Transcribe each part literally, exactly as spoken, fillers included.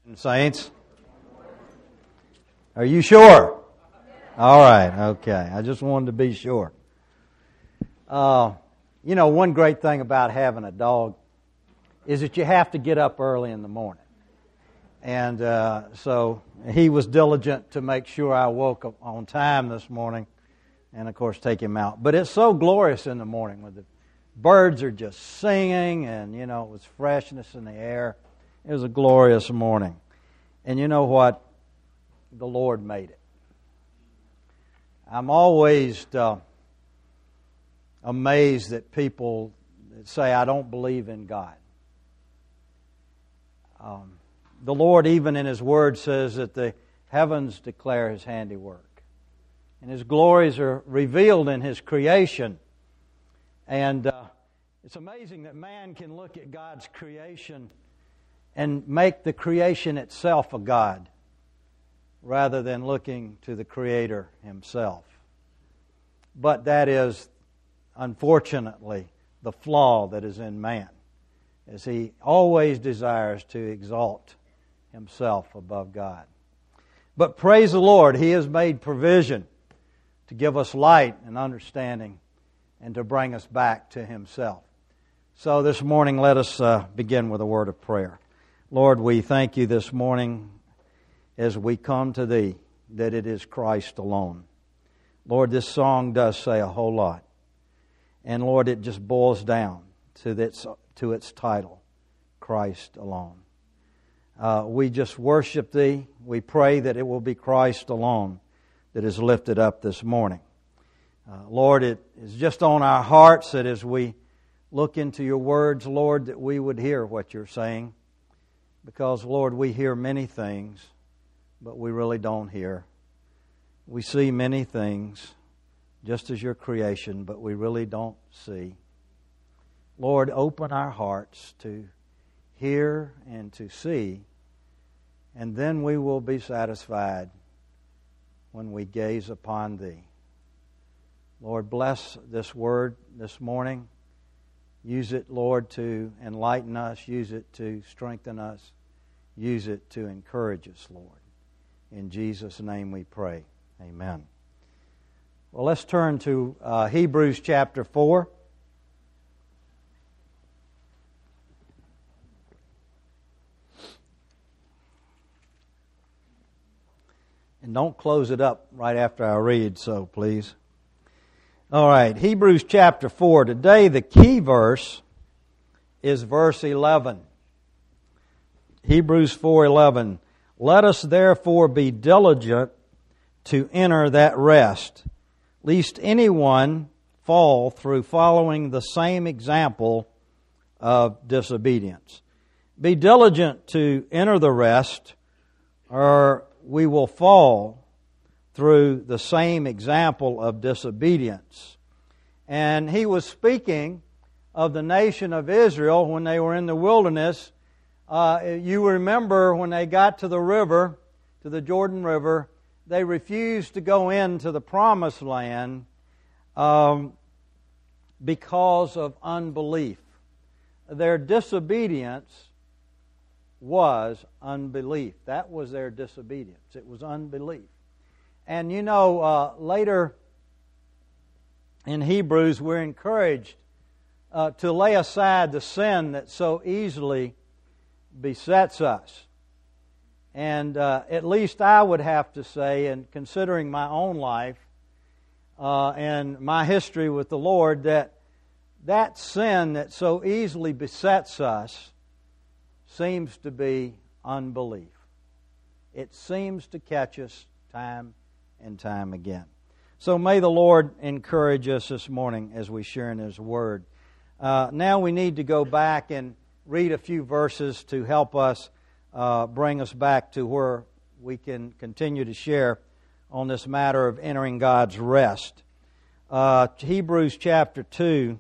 Saints, are you sure? All right, okay. I just wanted to be sure. Uh, you know, one great thing about having a dog is that you have to get up early in the morning. And uh, so he was diligent to make sure I woke up on time this morning and, of course, take him out. But it's so glorious in the morning when the birds are just singing and, you know, it was freshness in the air. It was a glorious morning. And you know what? The Lord made it. I'm always uh, amazed that people say, I don't believe in God. Um, the Lord, even in His Word, says that the heavens declare His handiwork. And His glories are revealed in His creation. And uh, it's amazing that man can look at God's creation and make the creation itself a God rather than looking to the Creator Himself. But that is, unfortunately, the flaw that is in man, as he always desires to exalt himself above God. But praise the Lord, He has made provision to give us light and understanding and to bring us back to Himself. So this morning, let us uh, begin with a word of prayer. Lord, we thank You this morning as we come to Thee that it is Christ alone. Lord, this song does say a whole lot. And Lord, it just boils down to its, to its title, Christ alone. Uh, we just worship Thee. We pray that it will be Christ alone that is lifted up this morning. Uh, Lord, it is just on our hearts that as we look into Your words, Lord, that we would hear what You're saying. Because, Lord, we hear many things, but we really don't hear. We see many things, just as Your creation, but we really don't see. Lord, open our hearts to hear and to see, and then we will be satisfied when we gaze upon Thee. Lord, bless this word this morning. Use it, Lord, to enlighten us. Use it to strengthen us. Use it to encourage us, Lord. In Jesus' name we pray. Amen. Well, let's turn to uh, Hebrews chapter four. And don't close it up right after I read, so please. All right, Hebrews chapter four. Today the key verse is verse eleven. Hebrews four eleven. Let us therefore be diligent to enter that rest, lest anyone fall through following the same example of disobedience. Be diligent to enter the rest, or we will fall through the same example of disobedience. And he was speaking of the nation of Israel when they were in the wilderness. Uh, you remember when they got to the river, to the Jordan River, they refused to go into the promised land um, because of unbelief. Their disobedience was unbelief. That was their disobedience. It was unbelief. And you know, uh, later in Hebrews, we're encouraged uh, to lay aside the sin that so easily besets us. And uh, at least I would have to say, and considering my own life uh, and my history with the Lord, that that sin that so easily besets us seems to be unbelief. It seems to catch us time and time again. So may the Lord encourage us this morning as we share in His Word. Uh, now we need to go back and read a few verses to help us uh, bring us back to where we can continue to share on this matter of entering God's rest. Uh, Hebrews chapter two,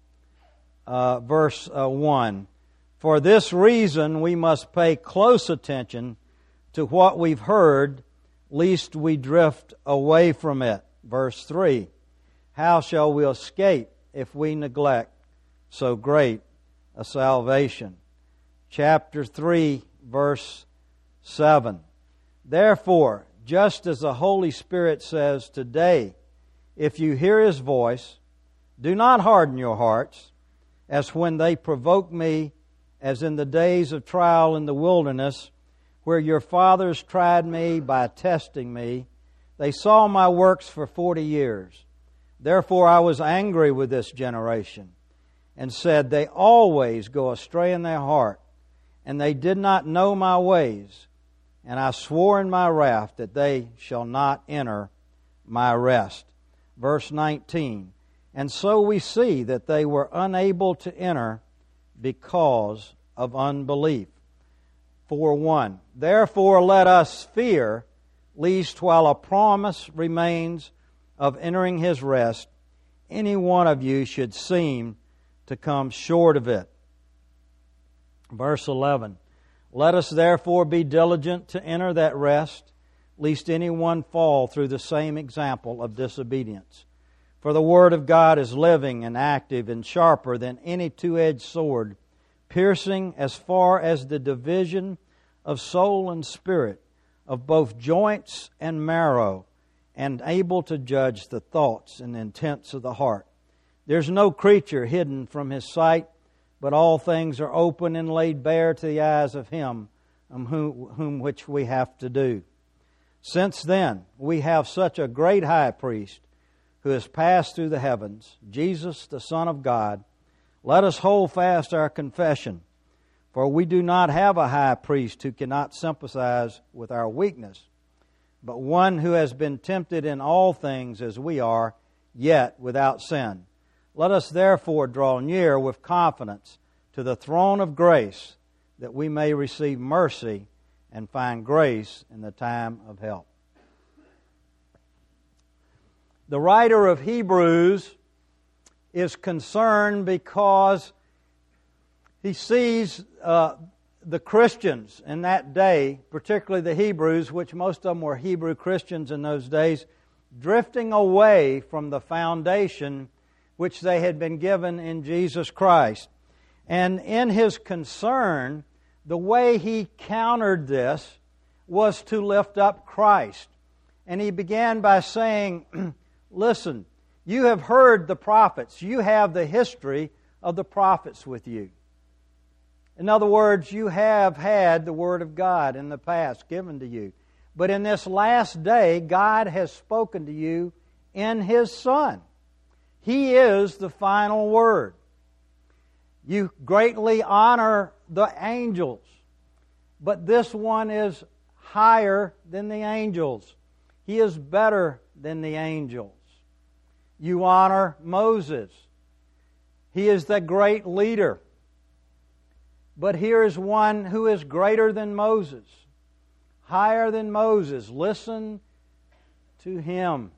uh, verse uh, one. For this reason we must pay close attention to what we've heard, lest we drift away from it. Verse three. How shall we escape if we neglect so great a salvation? Chapter three, verse seven. Therefore, just as the Holy Spirit says today, if you hear His voice, do not harden your hearts, as when they provoked me, as in the days of trial in the wilderness, where your fathers tried me by testing me. They saw my works for forty years. Therefore I was angry with this generation, and said, they always go astray in their heart, and they did not know my ways. And I swore in my wrath that they shall not enter my rest. Verse nineteen. And so we see that they were unable to enter because of unbelief. four one. Therefore let us fear, lest while a promise remains of entering His rest, any one of you should seem to come short of it. Verse eleven. Let us therefore be diligent to enter that rest, lest any one fall through the same example of disobedience. For the Word of God is living and active and sharper than any two-edged sword, piercing as far as the division of soul and spirit, of both joints and marrow, and able to judge the thoughts and intents of the heart. There's no creature hidden from His sight, but all things are open and laid bare to the eyes of Him um, whom, whom which we have to do. Since then, we have such a great high priest who has passed through the heavens, Jesus, the Son of God. Let us hold fast our confession, for we do not have a high priest who cannot sympathize with our weakness, but one who has been tempted in all things as we are, yet without sin. Let us therefore draw near with confidence to the throne of grace, that we may receive mercy and find grace in the time of help. The writer of Hebrews is concerned because he sees uh, the Christians in that day, particularly the Hebrews, which most of them were Hebrew Christians in those days, drifting away from the foundation which they had been given in Jesus Christ. And in his concern, the way he countered this was to lift up Christ. And he began by saying, listen, you have heard the prophets. You have the history of the prophets with you. In other words, you have had the Word of God in the past given to you. But in this last day, God has spoken to you in His Son. He is the final word. You greatly honor the angels, but this one is higher than the angels. He is better than the angels. You honor Moses. He is the great leader. But here is one who is greater than Moses, higher than Moses. Listen to him.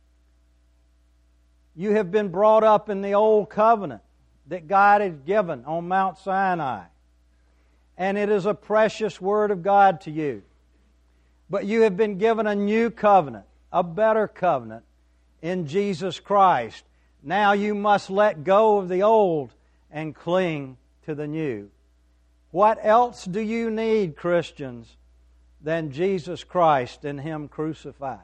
You have been brought up in the old covenant that God had given on Mount Sinai. And it is a precious Word of God to you. But you have been given a new covenant, a better covenant in Jesus Christ. Now you must let go of the old and cling to the new. What else do you need, Christians, than Jesus Christ and Him crucified?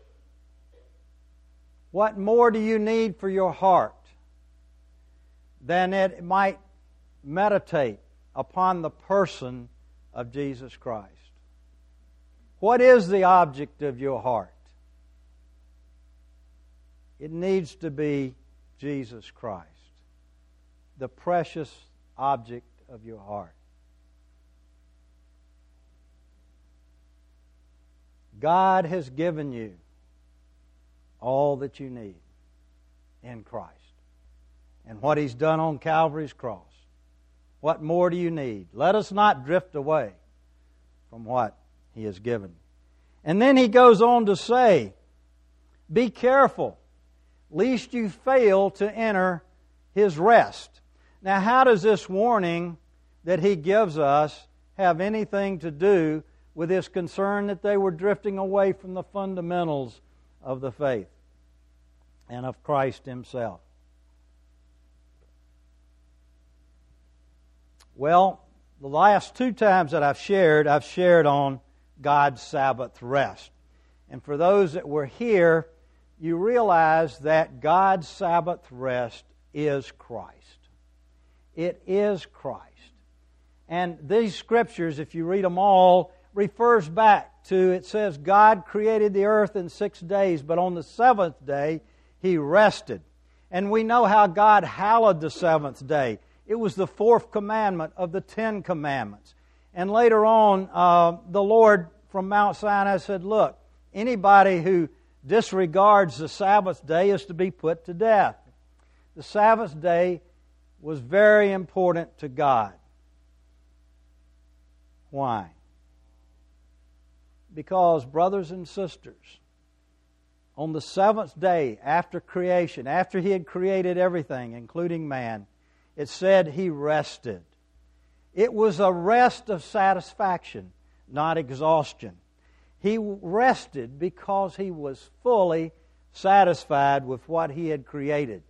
What more do you need for your heart than it might meditate upon the person of Jesus Christ? What is the object of your heart? It needs to be Jesus Christ, the precious object of your heart. God has given you all that you need in Christ. And what He's done on Calvary's cross. What more do you need? Let us not drift away from what He has given. And then he goes on to say, be careful, lest you fail to enter His rest. Now, how does this warning that he gives us have anything to do with his concern that they were drifting away from the fundamentals of the faith and of Christ Himself? Well, the last two times that I've shared, I've shared on God's Sabbath rest. And for those that were here, you realize that God's Sabbath rest is Christ. It is Christ. And these scriptures, if you read them all, refers back to, it says, God created the earth in six days, but on the seventh day He rested. And we know how God hallowed the seventh day. It was the fourth commandment of the Ten Commandments. And later on, uh, the Lord from Mount Sinai said, look, anybody who disregards the Sabbath day is to be put to death. The Sabbath day was very important to God. Why? Because, brothers and sisters, on the seventh day after creation, after He had created everything, including man, it said He rested. It was a rest of satisfaction, not exhaustion. He rested because He was fully satisfied with what He had created,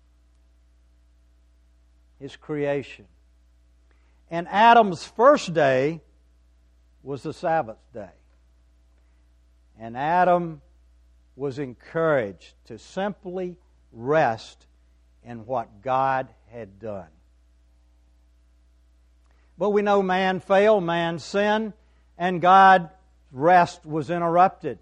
His creation. And Adam's first day was the Sabbath day. And Adam was encouraged to simply rest in what God had done. But we know man failed, man sinned, and God's rest was interrupted.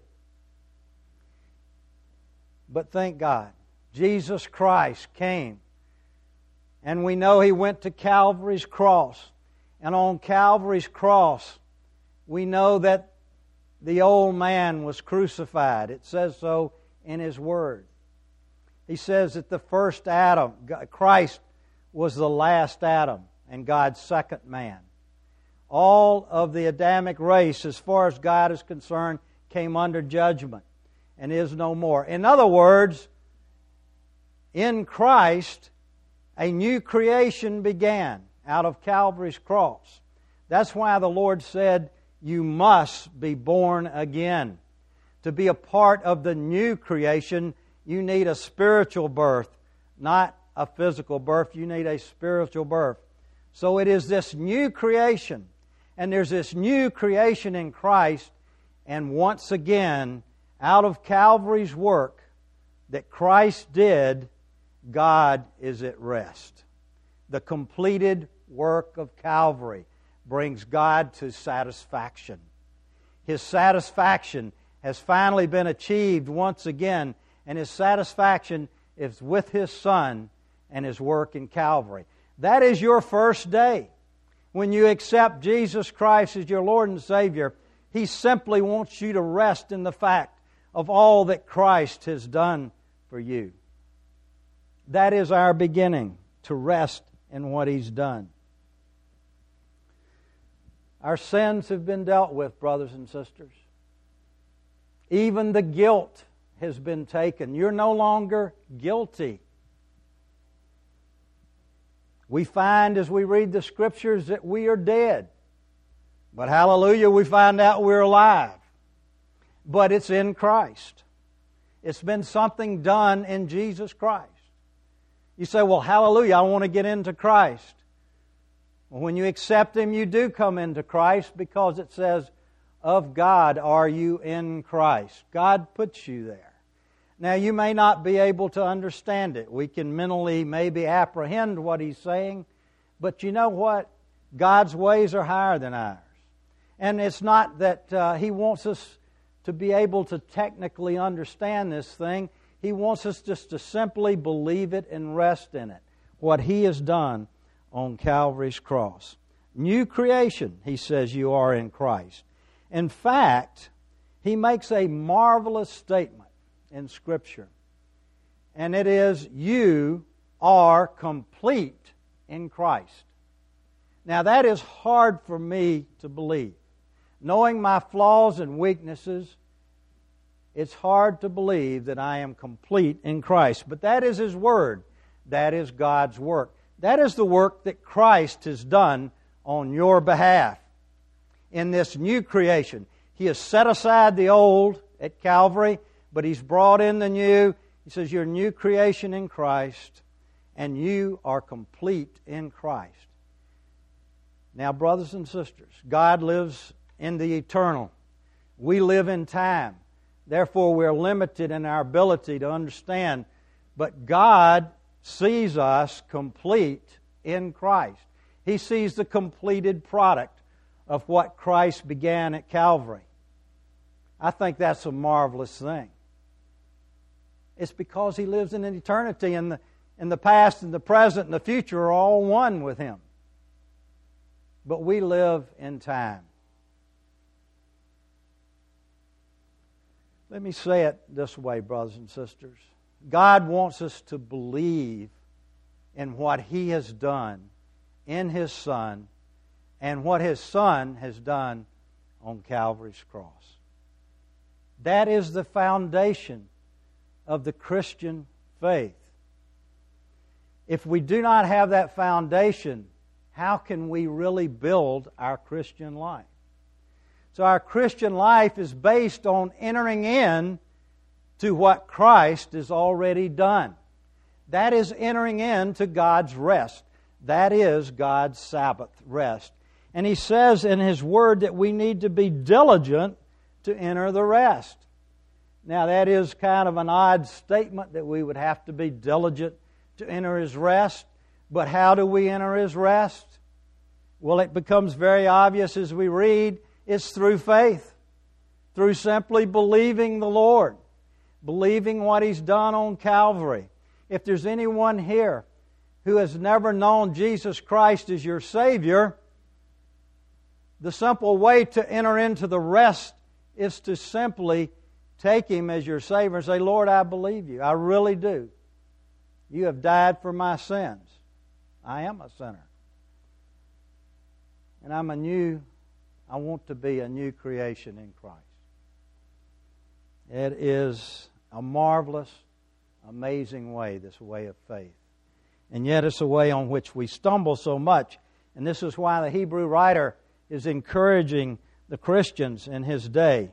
But thank God, Jesus Christ came, and we know He went to Calvary's cross. And on Calvary's cross, we know that the old man was crucified. It says so in His Word. He says that the first Adam, Christ was the last Adam and God's second man. All of the Adamic race, as far as God is concerned, came under judgment and is no more. In other words, in Christ, a new creation began out of Calvary's cross. That's why the Lord said, you must be born again. To be a part of the new creation, you need a spiritual birth, not a physical birth. You need a spiritual birth. So it is this new creation. And there's this new creation in Christ. And once again, out of Calvary's work that Christ did, God is at rest. The completed work of Calvary brings God to satisfaction. His satisfaction has finally been achieved once again, and His satisfaction is with His Son and His work in Calvary. That is your first day. When you accept Jesus Christ as your Lord and Savior, He simply wants you to rest in the fact of all that Christ has done for you. That is our beginning, to rest in what He's done. Our sins have been dealt with, brothers and sisters. Even the guilt has been taken. You're no longer guilty. We find as we read the Scriptures that we are dead. But hallelujah, we find out we're alive. But it's in Christ. It's been something done in Jesus Christ. You say, well, hallelujah, I want to get into Christ. Well, when you accept Him, you do come into Christ, because it says, of God are you in Christ. God puts you there. Now, you may not be able to understand it. We can mentally maybe apprehend what He's saying. But you know what? God's ways are higher than ours. And it's not that uh, He wants us to be able to technically understand this thing. He wants us just to simply believe it and rest in it. What He has done on Calvary's cross. New creation, He says, you are in Christ. In fact, He makes a marvelous statement in Scripture. And it is, you are complete in Christ. Now that is hard for me to believe. Knowing my flaws and weaknesses, it's hard to believe that I am complete in Christ. But that is His Word. That is God's work. That is the work that Christ has done on your behalf. In this new creation, He has set aside the old at Calvary, but He's brought in the new. He says, you're a new creation in Christ, and you are complete in Christ. Now, brothers and sisters, God lives in the eternal. We live in time. Therefore, we're limited in our ability to understand. But God sees us complete in Christ. He sees the completed product of what Christ began at Calvary. I think that's a marvelous thing. It's because He lives in an eternity, and the, and the past and the present and the future are all one with Him. But we live in time. Let me say it this way, brothers and sisters. God wants us to believe in what He has done in His Son and what His Son has done on Calvary's cross. That is the foundation of the Christian faith. If we do not have that foundation, how can we really build our Christian life? So our Christian life is based on entering in to what Christ has already done. That is entering into God's rest. That is God's Sabbath rest. And He says in His Word that we need to be diligent to enter the rest. Now that is kind of an odd statement that we would have to be diligent to enter His rest. But how do we enter His rest? Well, it becomes very obvious as we read. It's through faith. Through simply believing the Lord. Believing what He's done on Calvary. If there's anyone here who has never known Jesus Christ as your Savior, the simple way to enter into the rest is to simply take Him as your Savior and say, Lord, I believe You. I really do. You have died for my sins. I am a sinner. And I'm a new, I want to be a new creation in Christ. It is a marvelous, amazing way, this way of faith. And yet it's a way on which we stumble so much. And this is why the Hebrew writer is encouraging the Christians in his day.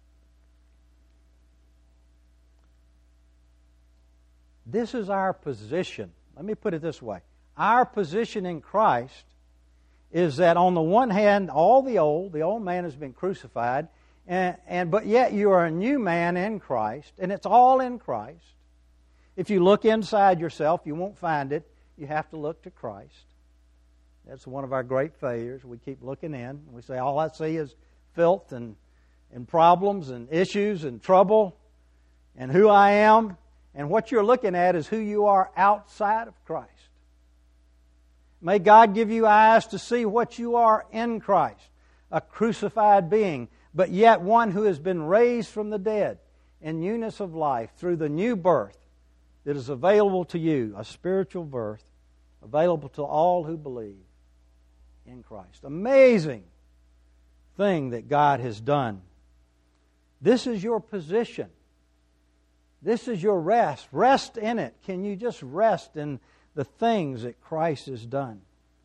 This is our position. Let me put it this way. Our position in Christ is that on the one hand, all the old, the old man has been crucified, and, and but yet you are a new man in Christ, and it's all in Christ. If you look inside yourself, you won't find it. You have to look to Christ. That's one of our great failures. We keep looking in. We say, all I see is filth and, and problems and issues and trouble and who I am. And what you're looking at is who you are outside of Christ. May God give you eyes to see what you are in Christ, a crucified being, but yet one who has been raised from the dead in newness of life through the new birth that is available to you, a spiritual birth available to all who believe in Christ. Amazing thing that God has done. This is your position. This is your rest. Rest in it. Can you just rest in the things that Christ has done?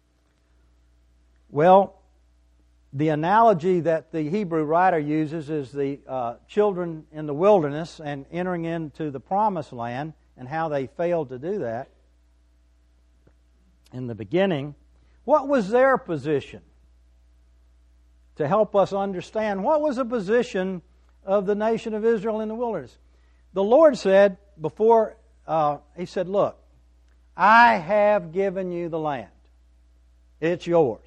Well, the analogy that the Hebrew writer uses is the uh, children in the wilderness and entering into the promised land and how they failed to do that in the beginning. What was their position? To help us understand, what was the position of the nation of Israel in the wilderness? The Lord said before, uh, He said, look, I have given you the land. It's yours.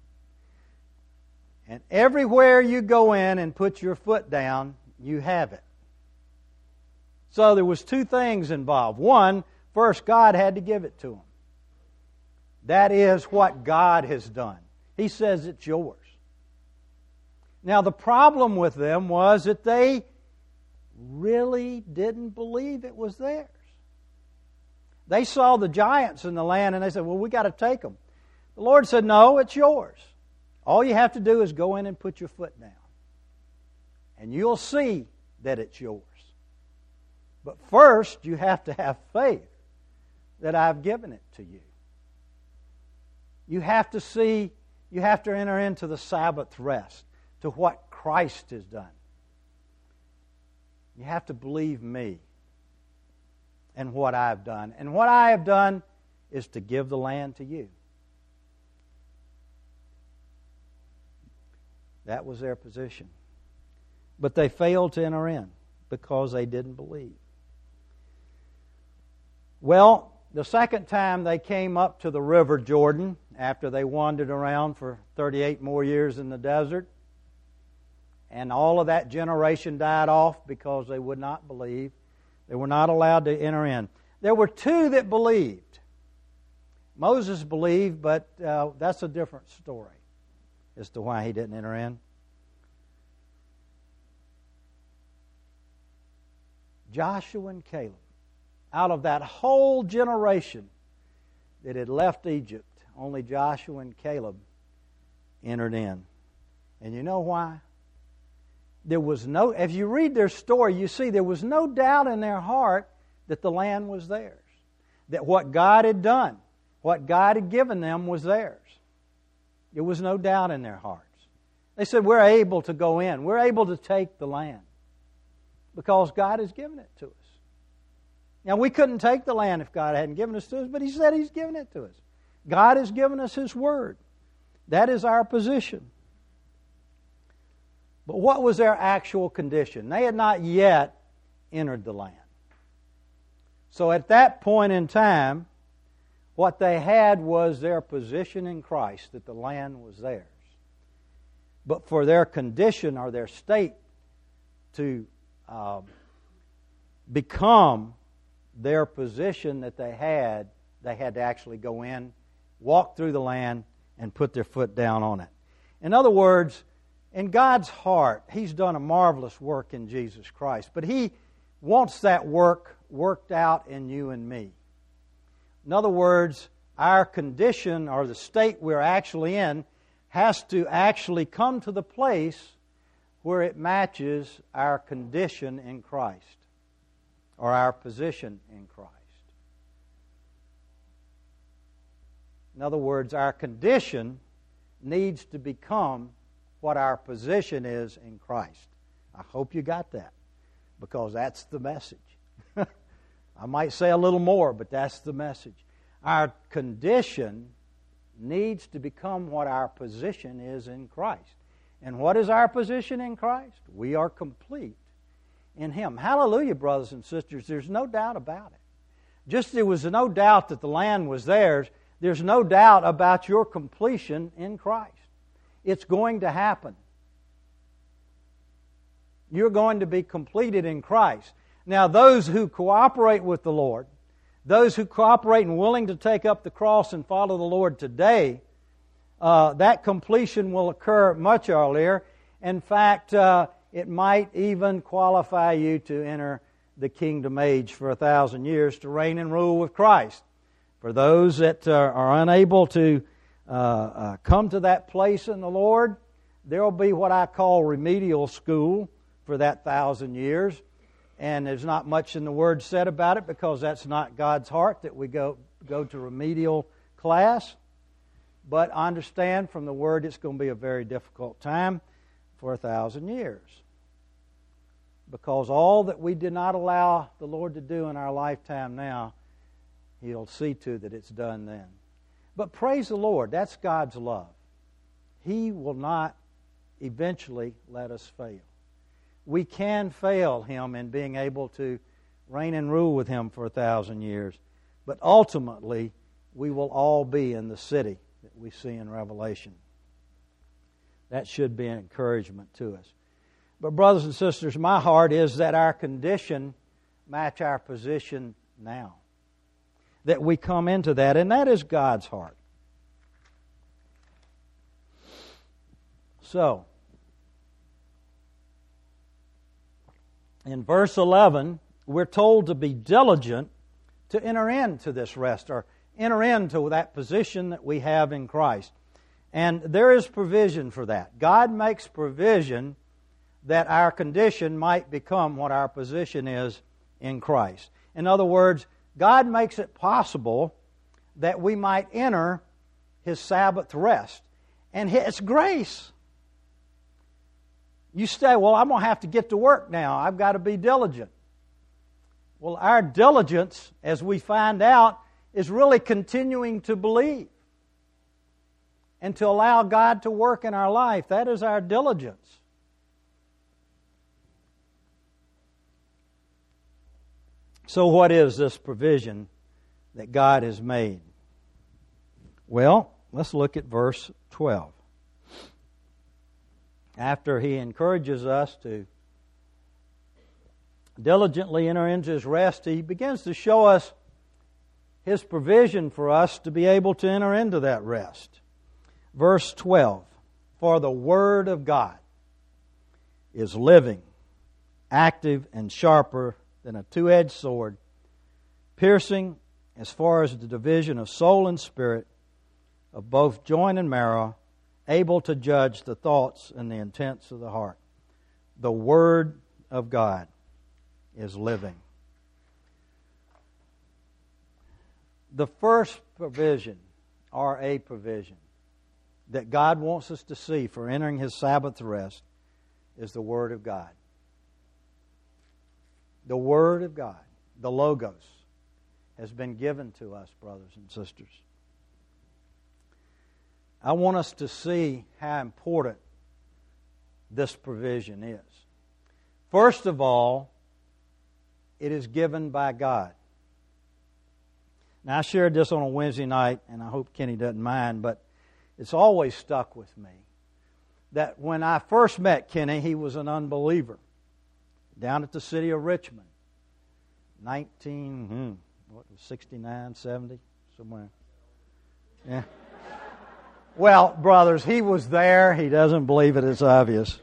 And everywhere you go in and put your foot down, you have it. So there was two things involved. One, first God had to give it to them. That is what God has done. He says it's yours. Now the problem with them was that they really didn't believe it was theirs. They saw the giants in the land and they said, well, we got to take them. The Lord said, no, it's yours. All you have to do is go in and put your foot down. And you'll see that it's yours. But first, you have to have faith that I've given it to you. You have to see, you have to enter into the Sabbath rest, to what Christ has done. You have to believe me and what I've done. And what I have done is to give the land to you. That was their position. But they failed to enter in because they didn't believe. Well, the second time they came up to the river Jordan, after they wandered around for thirty-eight more years in the desert, and all of that generation died off because they would not believe. They were not allowed to enter in. There were two that believed. Moses believed, but uh, that's a different story as to why he didn't enter in. Joshua and Caleb. Out of that whole generation that had left Egypt, only Joshua and Caleb entered in. And you know why? There was no, if you read their story, you see there was no doubt in their heart that the land was theirs. That what God had done, what God had given them was theirs. There was no doubt in their hearts. They said, we're able to go in. We're able to take the land because God has given it to us. Now, we couldn't take the land if God hadn't given it to us, but He said He's given it to us. God has given us His Word. That is our position. But what was their actual condition? They had not yet entered the land. So at that point in time, what they had was their position in Christ, that the land was theirs. But for their condition or their state to uh, become their position that they had, they had to actually go in, walk through the land, and put their foot down on it. In other words, in God's heart, He's done a marvelous work in Jesus Christ, but He wants that work worked out in you and me. In other words, our condition or the state we're actually in has to actually come to the place where it matches our condition in Christ or our position in Christ. In other words, our condition needs to become what our position is in Christ. I hope you got that, because that's the message. I might say a little more, but that's the message. Our condition needs to become what our position is in Christ. And what is our position in Christ? We are complete in Him. Hallelujah, brothers and sisters. There's no doubt about it. Just there was no doubt that the land was theirs. There's no doubt about your completion in Christ. It's going to happen. You're going to be completed in Christ. Now, those who cooperate with the Lord, those who cooperate and willing to take up the cross and follow the Lord today, uh, that completion will occur much earlier. In fact, uh, it might even qualify you to enter the kingdom age for a thousand years to reign and rule with Christ. For those that uh, are unable to uh, uh, come to that place in the Lord, there will be what I call remedial school for that thousand years. And there's not much in the Word said about it, because that's not God's heart that we go, go to remedial class. But I understand from the Word it's going to be a very difficult time for a thousand years. Because all that we did not allow the Lord to do in our lifetime now, He'll see to that it's done then. But praise the Lord, that's God's love. He will not eventually let us fail. We can fail Him in being able to reign and rule with Him for a thousand years. But ultimately, we will all be in the city that we see in Revelation. That should be an encouragement to us. But brothers and sisters, my heart is that our condition match our position now. That we come into that, and that is God's heart. So, in verse eleven, we're told to be diligent to enter into this rest, or enter into that position that we have in Christ. And there is provision for that. God makes provision that our condition might become what our position is in Christ. In other words, God makes it possible that we might enter His Sabbath rest. And His grace. You say, well, I'm going to have to get to work now. I've got to be diligent. Well, our diligence, as we find out, is really continuing to believe and to allow God to work in our life. That is our diligence. So what is this provision that God has made? Well, let's look at verse twelve. After He encourages us to diligently enter into His rest, He begins to show us His provision for us to be able to enter into that rest. Verse twelve, for the Word of God is living, active, and sharper than a two-edged sword, piercing as far as the division of soul and spirit, of both joint and marrow, able to judge the thoughts and the intents of the heart. The Word of God is living. The first provision, or a provision, that God wants us to see for entering His Sabbath rest is the Word of God. The Word of God, the Logos, has been given to us, brothers and sisters. I want us to see how important this provision is. First of all, it is given by God. Now, I shared this on a Wednesday night, and I hope Kenny doesn't mind, but it's always stuck with me that when I first met Kenny, he was an unbeliever down at the city of Richmond, nineteen, hmm, what was sixty-nine, seventy, somewhere. Yeah. Well, brothers, he was there. He doesn't believe it. It's obvious.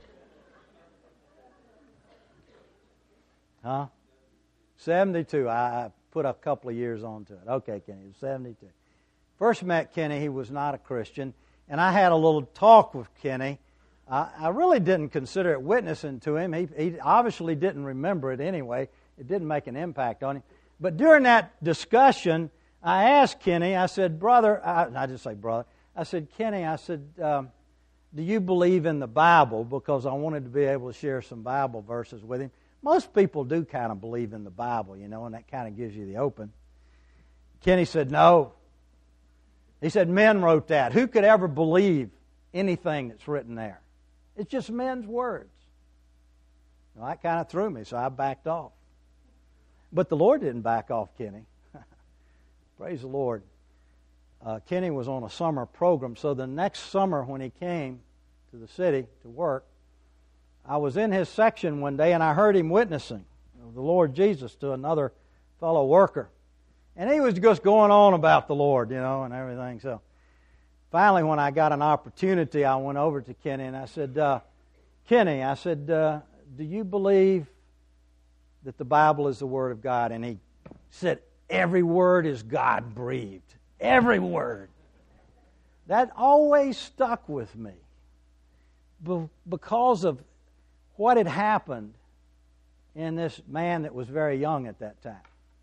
Huh? seventy-two. I, I put a couple of years onto it. Okay, Kenny, it was seventy-two. First met Kenny, he was not a Christian, and I had a little talk with Kenny. I, I really didn't consider it witnessing to him. He, he obviously didn't remember it anyway. It didn't make an impact on him. But during that discussion, I asked Kenny, I said, brother, I, I didn't say brother, I said, Kenny, I said, um, do you believe in the Bible? Because I wanted to be able to share some Bible verses with him. Most people do kind of believe in the Bible, you know, and that kind of gives you the open. Kenny said, no. He said, men wrote that. Who could ever believe anything that's written there? It's just men's words. Well, that kind of threw me, so I backed off. But the Lord didn't back off Kenny. Praise the Lord. Uh, Kenny was on a summer program, so the next summer when he came to the city to work, I was in his section one day and I heard him witnessing of the Lord Jesus to another fellow worker. And he was just going on about the Lord, you know, and everything. So finally, when I got an opportunity, I went over to Kenny and I said, uh, Kenny, I said, uh, do you believe that the Bible is the Word of God? And he said, every word is God-breathed. Every word. That always stuck with me because of what had happened in this man that was very young at that time.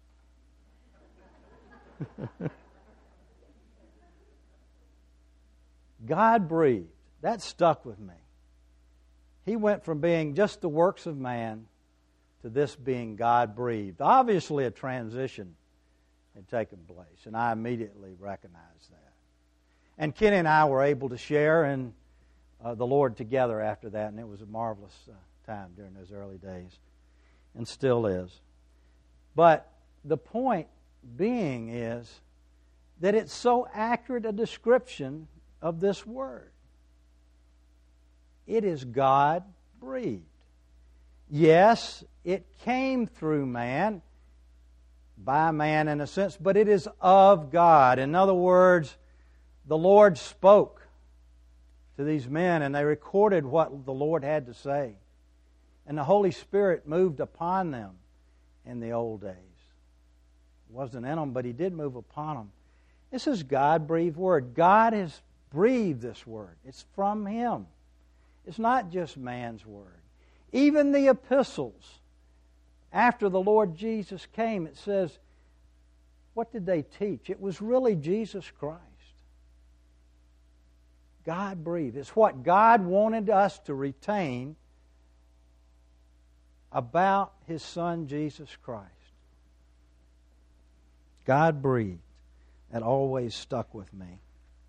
God breathed. That stuck with me. He went from being just the works of man to this being God breathed. Obviously a transition had taken place, and I immediately recognized that. And Kenny and I were able to share in uh, the Lord together after that, and it was a marvelous uh, time during those early days, and still is. But the point being is that it's so accurate a description of this Word. It is God-breathed. Yes, it came through man, by man in a sense, but it is of God. In other words, the Lord spoke to these men and they recorded what the Lord had to say. And the Holy Spirit moved upon them in the old days. It wasn't in them, but He did move upon them. This is God-breathed Word. God has breathed this Word. It's from Him. It's not just man's Word. Even the epistles, after the Lord Jesus came, it says, what did they teach? It was really Jesus Christ. God breathed. It's what God wanted us to retain about His Son, Jesus Christ. God breathed. That always stuck with me.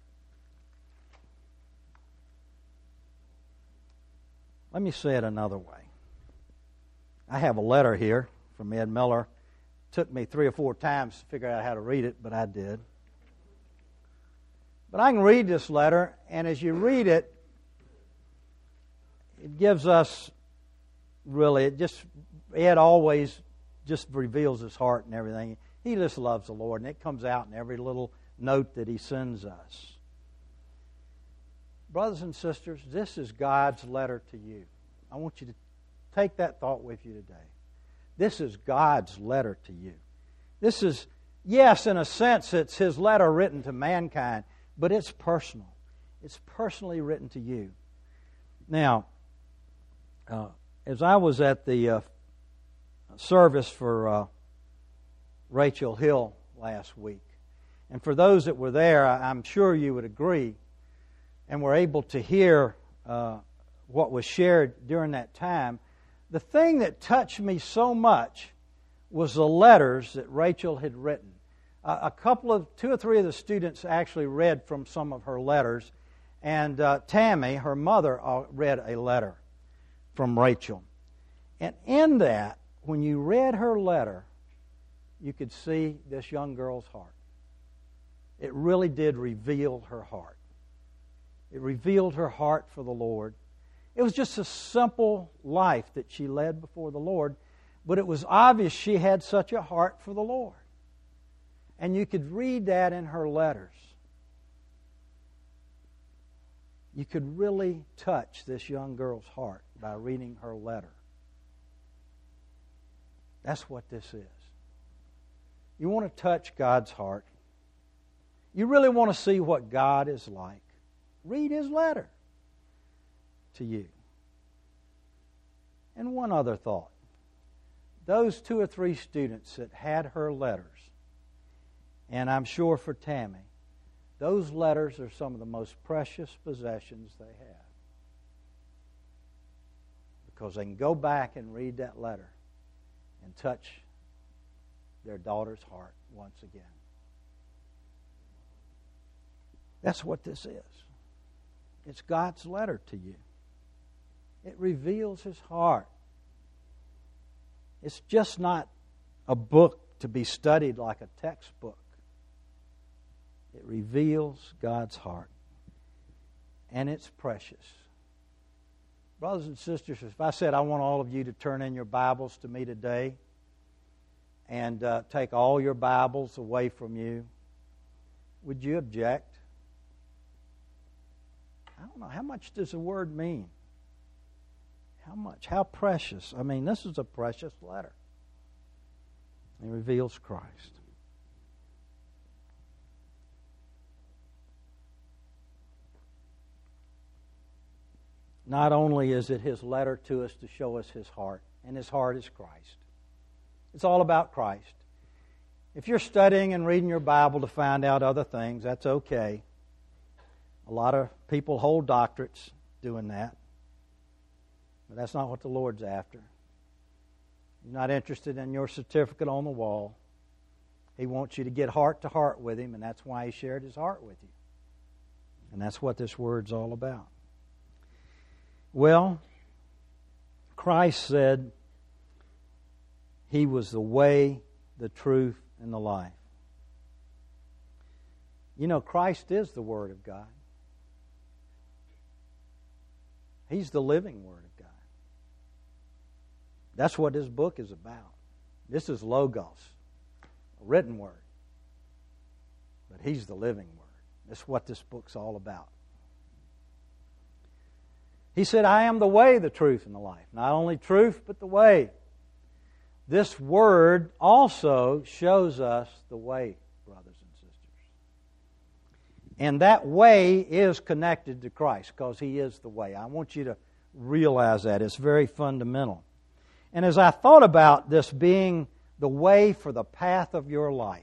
Let me say it another way. I have a letter here from Ed Miller took me three or four times to figure out how to read it, but I did. But I can read this letter, and as you read it, it gives us, really, it just, Ed always just reveals his heart and everything. He just loves the Lord, and it comes out in every little note that he sends us. Brothers and sisters, this is God's letter to you. I want you to take that thought with you today. This is God's letter to you. This is, yes, in a sense, it's His letter written to mankind, but it's personal. It's personally written to you. Now, uh, as I was at the uh, service for uh, Rachel Hill last week, and for those that were there, I, I'm sure you would agree, and were able to hear uh, what was shared during that time, the thing that touched me so much was the letters that Rachel had written. Uh, a couple of, two or three of the students actually read from some of her letters, and uh, Tammy, her mother, uh, read a letter from Rachel. And in that, when you read her letter, you could see this young girl's heart. It really did reveal her heart. It revealed her heart for the Lord. It was just a simple life that she led before the Lord, but it was obvious she had such a heart for the Lord. And you could read that in her letters. You could really touch this young girl's heart by reading her letter. That's what this is. You want to touch God's heart. You really want to see what God is like. Read His letter to you. And one other thought. Those two or three students that had her letters, and I'm sure for Tammy, those letters are some of the most precious possessions they have. Because they can go back and read that letter and touch their daughter's heart once again. That's what this is. It's God's letter to you. It reveals His heart. It's just not a book to be studied like a textbook. It reveals God's heart. And it's precious. Brothers and sisters, if I said I want all of you to turn in your Bibles to me today and uh, take all your Bibles away from you, would you object? I don't know. How much does the word mean? How much? How precious? I mean, this is a precious letter. It reveals Christ. Not only is it His letter to us to show us His heart, and His heart is Christ. It's all about Christ. If you're studying and reading your Bible to find out other things, that's okay. A lot of people hold doctorates doing that. But that's not what the Lord's after. He's not interested in your certificate on the wall. He wants you to get heart to heart with Him, and that's why He shared His heart with you. And that's what this word's all about. Well, Christ said He was the way, the truth, and the life. You know, Christ is the Word of God. He's the living Word of God. That's what this book is about. This is Logos, a written Word. But He's the living Word. That's what this book's all about. He said, I am the way, the truth, and the life. Not only truth, but the way. This Word also shows us the way, brothers and sisters. And that way is connected to Christ because He is the way. I want you to realize that. It's very fundamental. And as I thought about this being the way for the path of your life,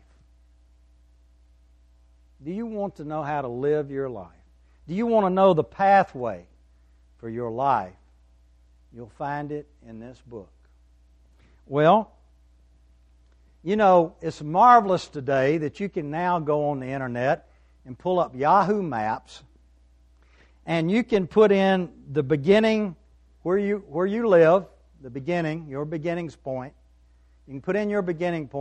do you want to know how to live your life? Do you want to know the pathway for your life? You'll find it in this book. Well, you know, it's marvelous today that you can now go on the internet and pull up Yahoo Maps, and you can put in the beginning where you where you live, the beginning, your beginnings point. You can put in your beginning point,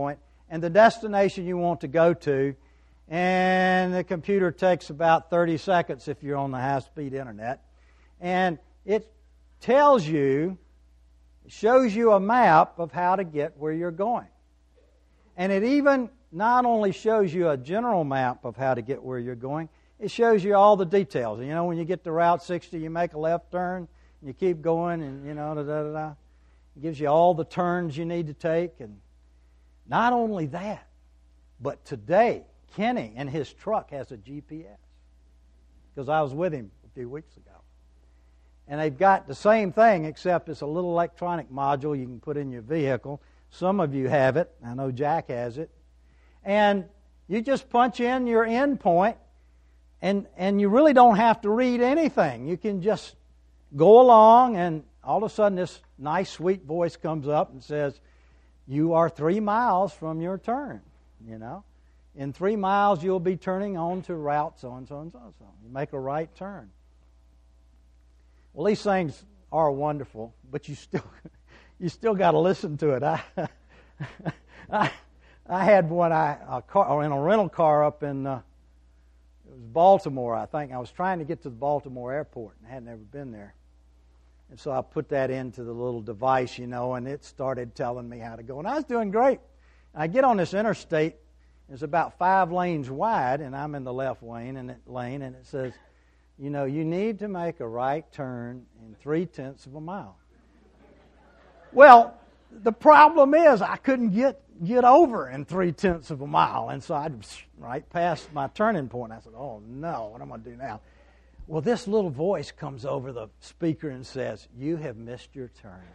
and the destination you want to go to, and the computer takes about thirty seconds if you're on the high-speed internet, and it tells you, shows you a map of how to get where you're going. And it even not only shows you a general map of how to get where you're going, it shows you all the details. You know, when you get to Route sixty, you make a left turn, and you keep going, and, you know, da-da-da-da. It gives you all the turns you need to take. And not only that, but today, Kenny in his truck has a G P S. Because I was with him a few weeks ago. And they've got the same thing, except it's a little electronic module you can put in your vehicle. Some of you have it. I know Jack has it. And you just punch in your end point, and, and you really don't have to read anything. You can just go along, and all of a sudden this nice, sweet voice comes up and says, you are three miles from your turn, you know. In three miles, you'll be turning on to route so-and-so and so-and-so. You make a right turn. Well, these things are wonderful, but you still you still got to listen to it. I, I I had one I a car in a rental car up in uh, it was Baltimore, I think. I was trying to get to the Baltimore airport and had never been there, and so I put that into the little device, you know, and it started telling me how to go, and I was doing great. And I get on this interstate. It's about five lanes wide, and I'm in the left lane, and it lane, and it says, you know, you need to make a right turn in three-tenths of a mile. Well, the problem is I couldn't get get over in three-tenths of a mile, and so I'd right past my turning point. I said, oh, no, what am I going to do now? Well, this little voice comes over the speaker and says, you have missed your turn.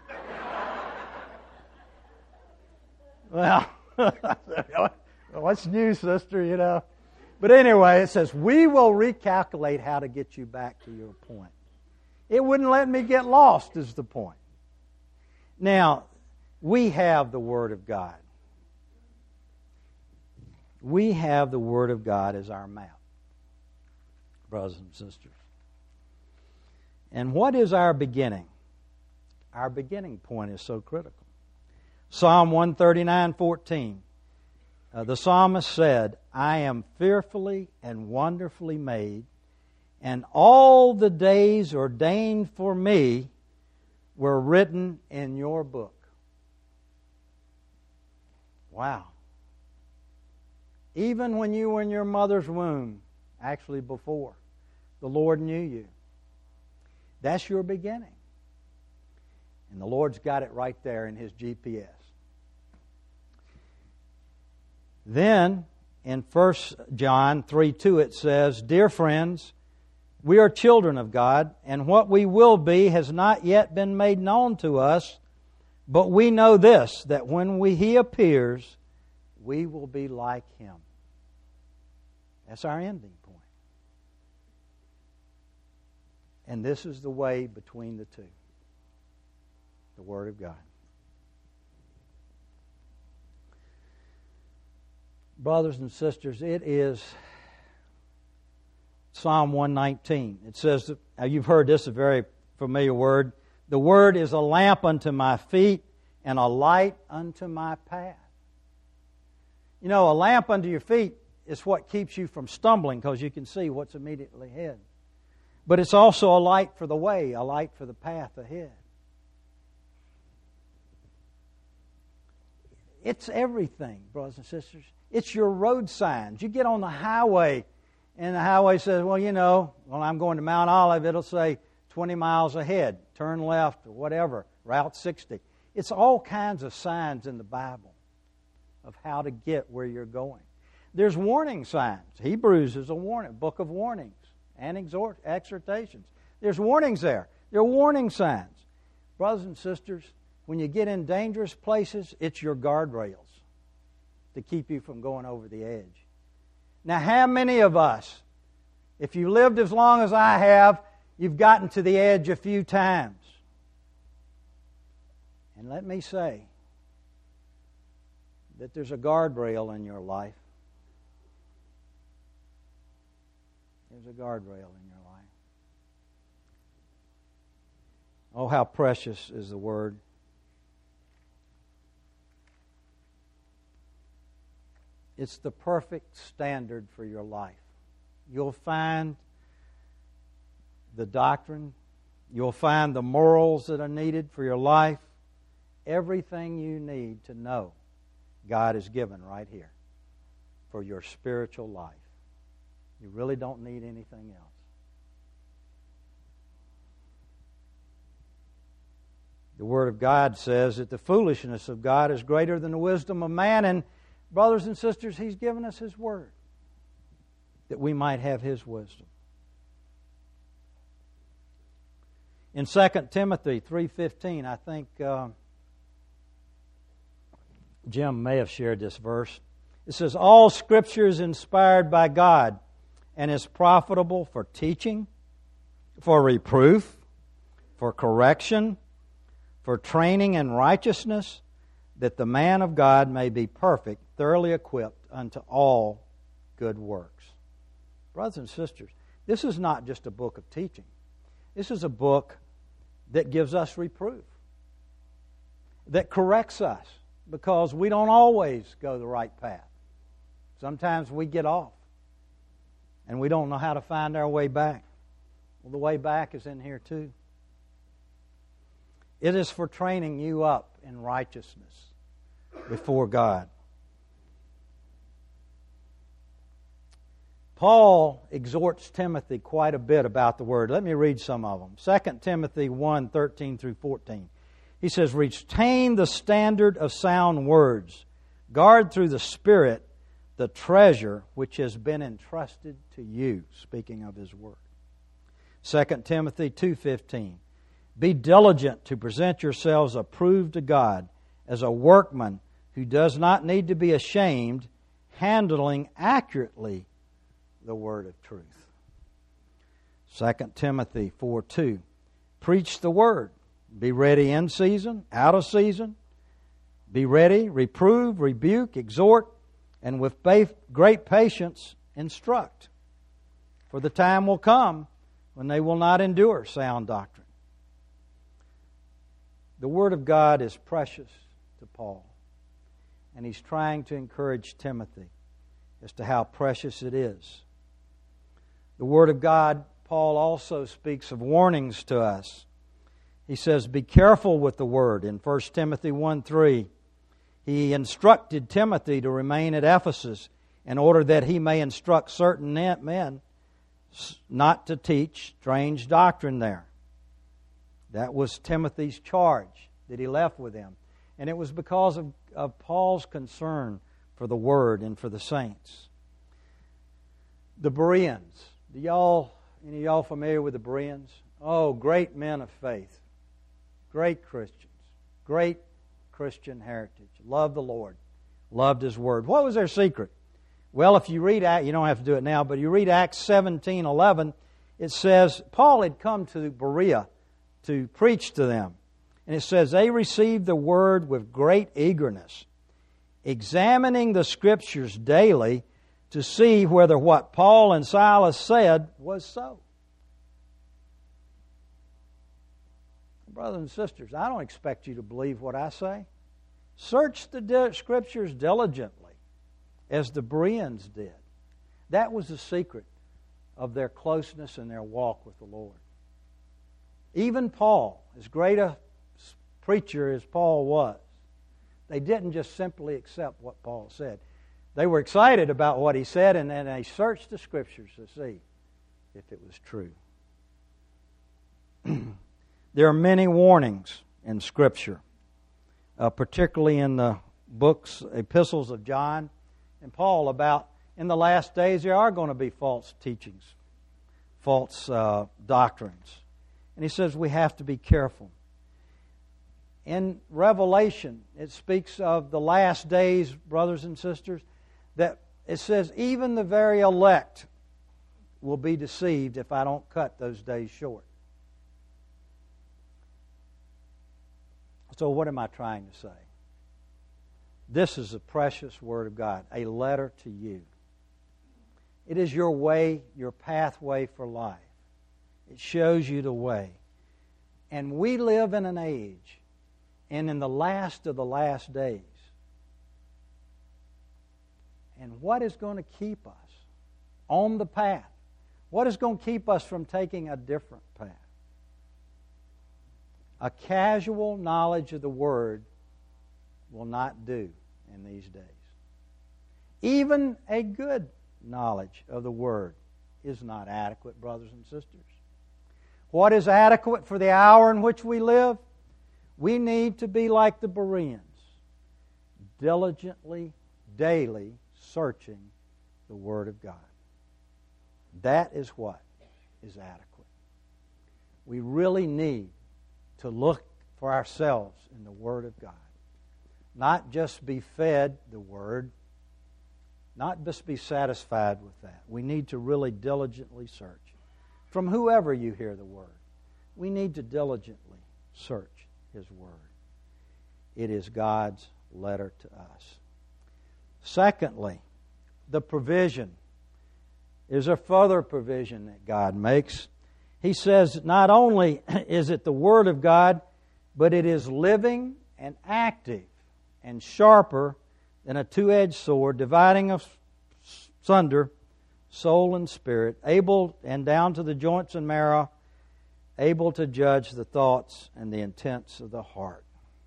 Well, what's new, sister, you know? But anyway, it says, we will recalculate how to get you back to your point. It wouldn't let me get lost is the point. Now, we have the Word of God. We have the Word of God as our map, brothers and sisters. And what is our beginning? Our beginning point is so critical. Psalm one thirty-nine fourteen. Uh, the psalmist said, I am fearfully and wonderfully made, and all the days ordained for me were written in your book. Wow. Even when you were in your mother's womb, actually before, the Lord knew you. That's your beginning. And the Lord's got it right there in His G P S. Then, in First John three two, it says, Dear friends, we are children of God, and what we will be has not yet been made known to us, but we know this, that when we, He appears, we will be like Him. That's our ending point. And this is the way between the two. The Word of God. Brothers and sisters, it is Psalm one nineteen. It says, now you've heard this, a very familiar word. The Word is a lamp unto my feet and a light unto my path. You know, a lamp unto your feet is what keeps you from stumbling because you can see what's immediately ahead. But it's also a light for the way, a light for the path ahead. It's everything, brothers and sisters. It's your road signs. You get on the highway, and the highway says, well, you know, when I'm going to Mount Olive, it'll say twenty miles ahead, turn left, or whatever, Route sixty. It's all kinds of signs in the Bible of how to get where you're going. There's warning signs. Hebrews is a warning, book of warnings and exhort, exhortations. There's warnings there. There are warning signs. Brothers and sisters, when you get in dangerous places, it's your guardrails to keep you from going over the edge. Now, how many of us, if you lived as long as I have, you've gotten to the edge a few times? And let me say that there's a guardrail in your life. There's a guardrail in your life. Oh, how precious is the Word. It's the perfect standard for your life. You'll find the doctrine. You'll find the morals that are needed for your life. Everything you need to know, God has given right here for your spiritual life. You really don't need anything else. The Word of God says that the foolishness of God is greater than the wisdom of man. And brothers and sisters, He's given us His Word that we might have His wisdom. In Second Timothy three fifteen, I think uh, Jim may have shared this verse. It says, all Scripture is inspired by God and is profitable for teaching, for reproof, for correction, for training in righteousness, that the man of God may be perfect, thoroughly equipped unto all good works. Brothers and sisters, this is not just a book of teaching. This is a book that gives us reproof, that corrects us, because we don't always go the right path. Sometimes we get off, and we don't know how to find our way back. Well, the way back is in here too. It is for training you up in righteousness before God. Paul exhorts Timothy quite a bit about the Word. Let me read some of them. Second Timothy one, thirteen through fourteen. He says, retain the standard of sound words. Guard through the Spirit the treasure which has been entrusted to you. Speaking of His Word. Second Timothy two fifteen. Be diligent to present yourselves approved to God as a workman who does not need to be ashamed, handling accurately the word of truth. Second Timothy four two. Preach the word. Be ready in season, out of season. Be ready, reprove, rebuke, exhort, and with great patience instruct. For the time will come when they will not endure sound doctrine. The Word of God is precious to Paul, and he's trying to encourage Timothy as to how precious it is. The Word of God, Paul also speaks of warnings to us. He says, be careful with the Word. In First Timothy one three, he instructed Timothy to remain at Ephesus in order that he may instruct certain men not to teach strange doctrine there. That was Timothy's charge that he left with him. And it was because of, of Paul's concern for the Word and for the saints. The Bereans. Do y'all, any of y'all familiar with the Bereans? Oh, great men of faith. Great Christians. Great Christian heritage. Loved the Lord. Loved His Word. What was their secret? Well, if you read, you don't have to do it now, but you read Acts seventeen eleven, it says Paul had come to Berea to preach to them. And it says, they received the Word with great eagerness, examining the Scriptures daily to see whether what Paul and Silas said was so. Brothers and sisters, I don't expect you to believe what I say. Search the di- Scriptures diligently, as the Bereans did. That was the secret of their closeness and their walk with the Lord. Even Paul, as great a preacher as Paul was, they didn't just simply accept what Paul said. They were excited about what he said, and then they searched the Scriptures to see if it was true. There are many warnings in Scripture, uh, particularly in the books, epistles of John and Paul, about in the last days there are going to be false teachings, false uh, doctrines. And he says we have to be careful. In Revelation, it speaks of the last days, brothers and sisters, that it says even the very elect will be deceived if I don't cut those days short. So what am I trying to say? This is the precious Word of God, a letter to you. It is your way, your pathway for life. It shows you the way. And we live in an age, and in the last of the last days. And what is going to keep us on the path? What is going to keep us from taking a different path? A casual knowledge of the Word will not do in these days. Even a good knowledge of the Word is not adequate, brothers and sisters. What is adequate for the hour in which we live? We need to be like the Bereans, diligently, daily searching the Word of God. That is what is adequate. We really need to look for ourselves in the Word of God. Not just be fed the Word, not just be satisfied with that. We need to really diligently search. From whoever you hear the Word, we need to diligently search His Word. It is God's letter to us. Secondly, the provision. Is a further provision that God makes. He says not only is it the Word of God, but it is living and active and sharper than a two-edged sword, dividing asunder soul and spirit, able and down to the joints and marrow, able to judge the thoughts and the intents of the heart.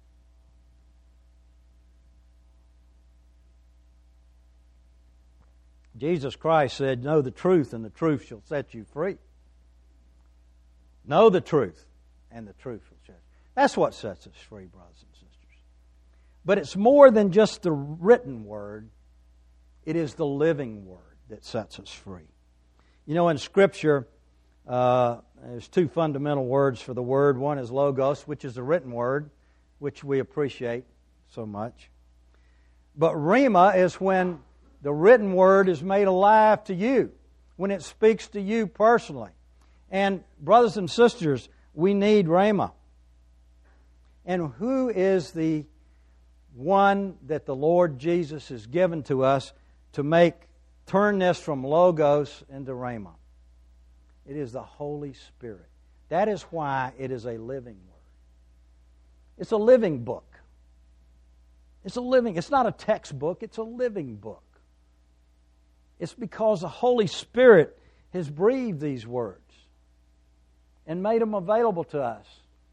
Jesus Christ said, know the truth, and the truth shall set you free. Know the truth, and the truth will set you free. That's what sets us free, brothers and sisters. But it's more than just the written Word. It is the living Word that sets us free. You know, in Scripture, uh, there's two fundamental words for the Word. One is logos, which is the written Word, which we appreciate so much. But rhema is when the written Word is made alive to you, when it speaks to you personally. And brothers and sisters, we need rhema. And who is the one that the Lord Jesus has given to us to make, turn this from logos into rhema? It is the Holy Spirit. That is why it is a living Word. It's a living book. It's a living, it's not a textbook, it's a living book. It's because the Holy Spirit has breathed these words and made them available to us.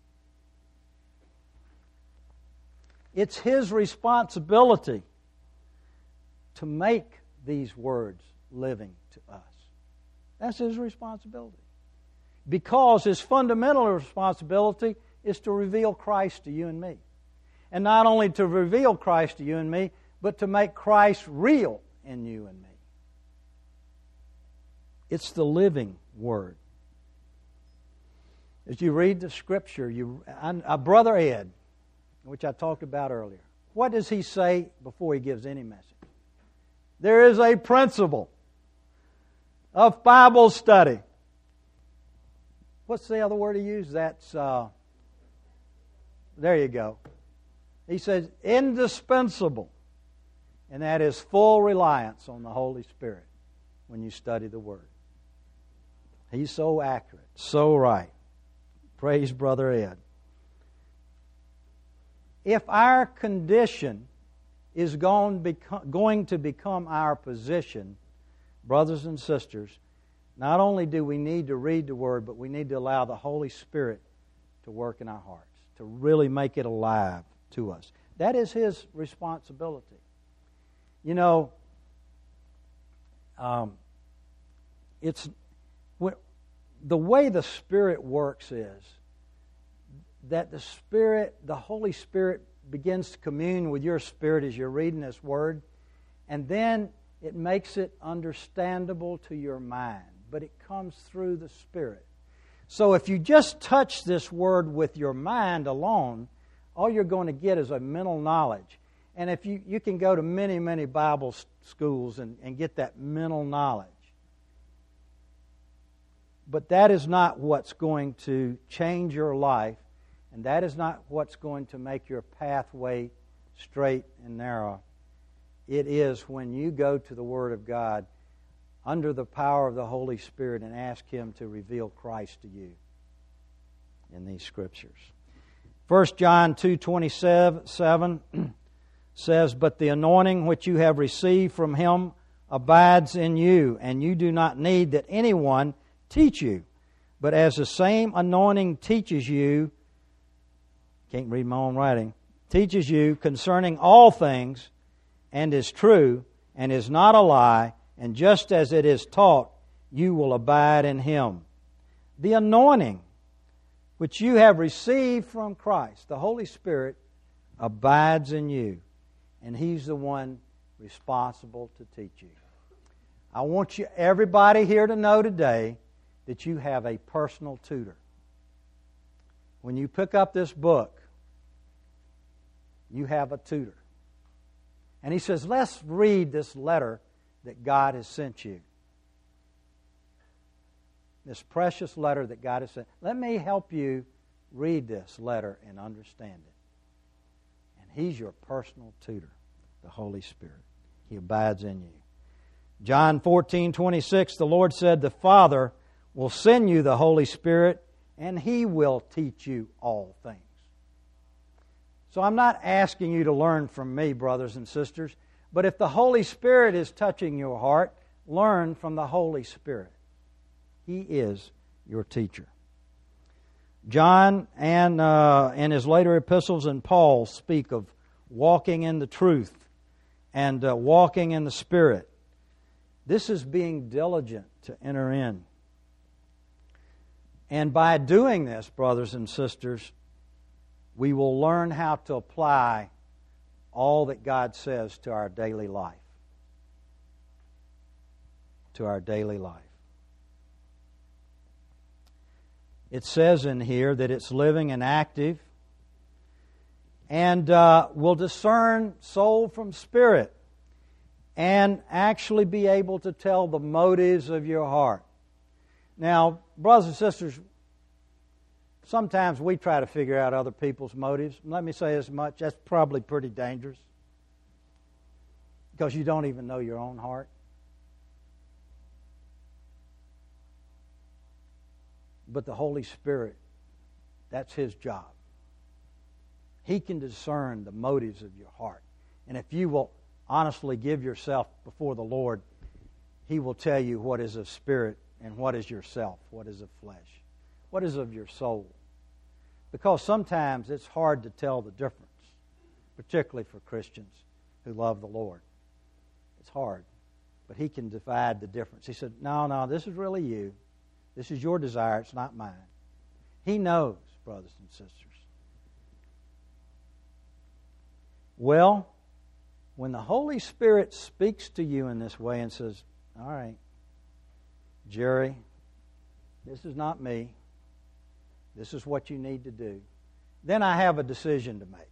It's His responsibility to make these words living to us. That's His responsibility. Because His fundamental responsibility is to reveal Christ to you and me. And not only to reveal Christ to you and me, but to make Christ real in you and me. It's the living Word. As you read the Scripture, you, uh, Brother Ed, which I talked about earlier, what does he say before he gives any message? There is a principle of Bible study. What's the other word he used? That's, uh, there you go. He says, indispensable. And that is full reliance on the Holy Spirit when you study the Word. He's so accurate, so right. Praise Brother Ed. If our condition is going to become our position, brothers and sisters, not only do we need to read the Word, but we need to allow the Holy Spirit to work in our hearts, to really make it alive to us. That is His responsibility. You know, um, it's the way the Spirit works is that the Spirit, the Holy Spirit, begins to commune with your spirit as you're reading this Word, and then it makes it understandable to your mind. But it comes through the Spirit. So if you just touch this Word with your mind alone, all you're going to get is a mental knowledge. And if you, you can go to many, many Bible schools and, and get that mental knowledge. But that is not what's going to change your life, and that is not what's going to make your pathway straight and narrow. It is when you go to the Word of God under the power of the Holy Spirit and ask Him to reveal Christ to you in these Scriptures. First John two twenty-seven says, "But the anointing which you have received from Him abides in you, and you do not need that anyone teach you. But as the same anointing teaches you," can't read my own writing, "teaches you concerning all things, and is true, and is not a lie, and just as it is taught, you will abide in Him." The anointing which you have received from Christ, the Holy Spirit, abides in you, and He's the one responsible to teach you. I want you, everybody here to know today that you have a personal tutor. When you pick up this book, you have a tutor. And he says, let's read this letter that God has sent you. This precious letter that God has sent. Let me help you read this letter and understand it. And He's your personal tutor, the Holy Spirit. He abides in you. John fourteen twenty-six, the Lord said, "The Father will send you the Holy Spirit, and He will teach you all things." So I'm not asking you to learn from me, brothers and sisters, but if the Holy Spirit is touching your heart, learn from the Holy Spirit. He is your teacher. John and uh, in his later epistles and Paul speak of walking in the truth and uh, walking in the Spirit. This is being diligent to enter in. And by doing this, brothers and sisters, we will learn how to apply all that God says to our daily life. To our daily life. It says in here that it's living and active, and uh, will discern soul from spirit, and actually be able to tell the motives of your heart. Now, brothers and sisters, sometimes we try to figure out other people's motives. Let me say as much, that's probably pretty dangerous, because you don't even know your own heart. But the Holy Spirit, that's His job. He can discern the motives of your heart. And if you will honestly give yourself before the Lord, He will tell you what is of spirit and what is yourself, what is of flesh, what is of your soul. Because sometimes it's hard to tell the difference, particularly for Christians who love the Lord. It's hard. But He can divide the difference. He said, no, no, this is really you. This is your desire, it's not mine. He knows, brothers and sisters. Well, when the Holy Spirit speaks to you in this way and says, all right, Jerry, this is not me. This is what you need to do. Then I have a decision to make.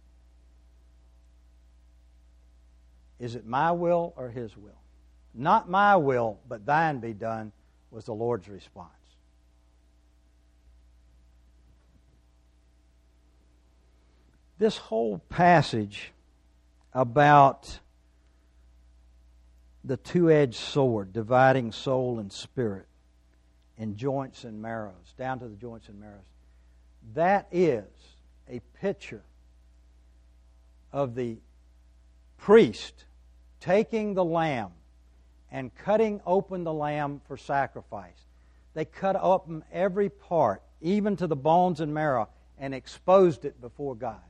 Is it my will or His will? Not my will, but thine be done, was the Lord's response. This whole passage about the two-edged sword, dividing soul and spirit, and joints and marrows, down to the joints and marrows, that is a picture of the priest taking the lamb and cutting open the lamb for sacrifice. They cut open every part, even to the bones and marrow, and exposed it before God.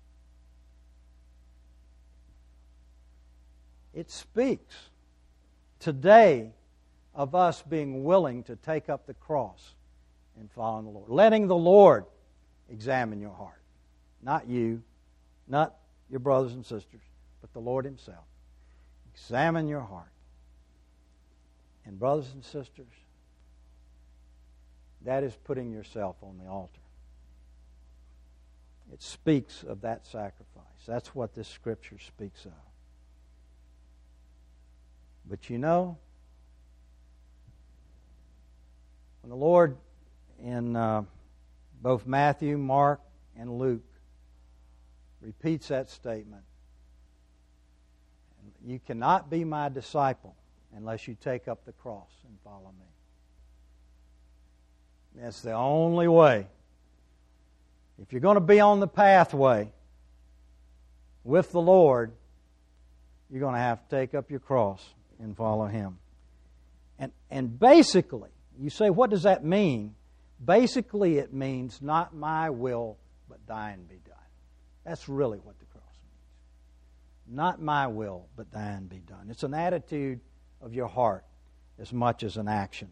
It speaks today of us being willing to take up the cross and follow the Lord. Letting the Lord examine your heart. Not you, not your brothers and sisters, but the Lord Himself. Examine your heart. And brothers and sisters, that is putting yourself on the altar. It speaks of that sacrifice. That's what this Scripture speaks of. But you know, when the Lord in uh, both Matthew, Mark, and Luke repeats that statement, you cannot be my disciple unless you take up the cross and follow me. That's the only way. If you're going to be on the pathway, with the Lord, you're going to have to take up your cross and follow Him. And, and basically, you say, what does that mean? Basically, it means not my will, but thine be done. That's really what the cross means. Not my will, but thine be done. It's an attitude of your heart as much as an action.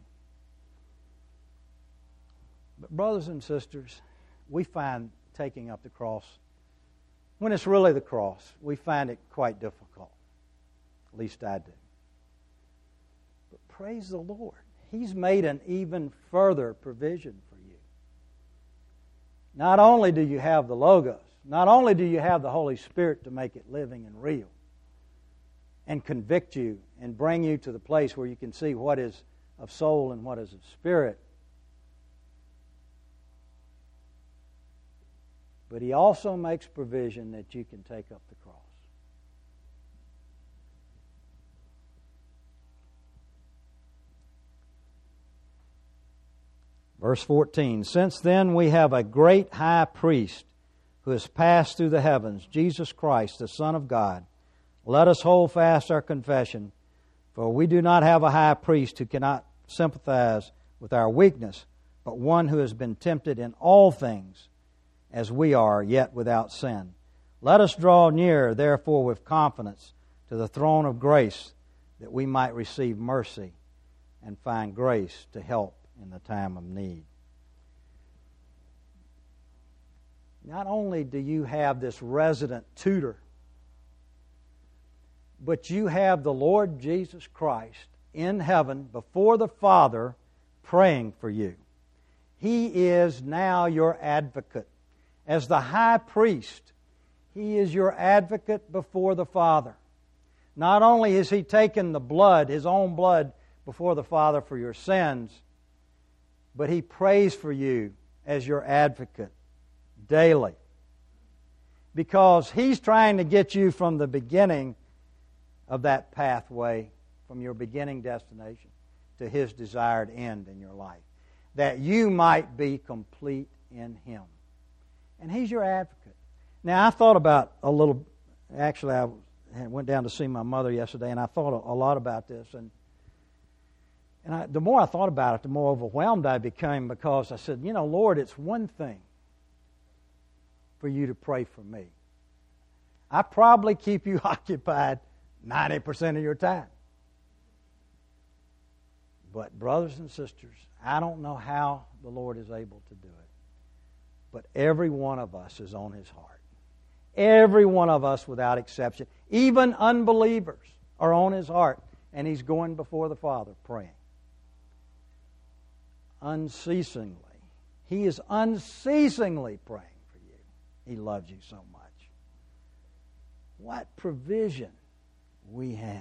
But brothers and sisters, we find taking up the cross, when it's really the cross, we find it quite difficult. At least I do. But praise the Lord. He's made an even further provision for you. Not only do you have the Logos, not only do you have the Holy Spirit to make it living and real and convict you and bring you to the place where you can see what is of soul and what is of spirit, but He also makes provision that you can take up the cross. Verse fourteen, since then we have a great high priest who has passed through the heavens, Jesus Christ, the Son of God. Let us hold fast our confession, for we do not have a high priest who cannot sympathize with our weakness, but one who has been tempted in all things as we are, yet without sin. Let us draw near, therefore, with confidence to the throne of grace, that we might receive mercy and find grace to help in the time of need. Not only do you have this resident tutor, but you have the Lord Jesus Christ in heaven before the Father praying for you. He is now your advocate. As the high priest, He is your advocate before the Father. Not only has He taken the blood, His own blood, before the Father for your sins, but He prays for you as your advocate daily. Because He's trying to get you from the beginning of that pathway, from your beginning destination, to His desired end in your life, that you might be complete in Him. And He's your advocate. Now, I thought about a little, actually I went down to see my mother yesterday, and I thought a lot about this. And and I, the more I thought about it, the more overwhelmed I became, because I said, you know, Lord, it's one thing for You to pray for me. I probably keep You occupied ninety percent of your time. But brothers and sisters, I don't know how the Lord is able to do it. But every one of us is on His heart. Every one of us without exception. Even unbelievers are on His heart. And He's going before the Father praying. Unceasingly. He is unceasingly praying for you. He loves you so much. What provision we have.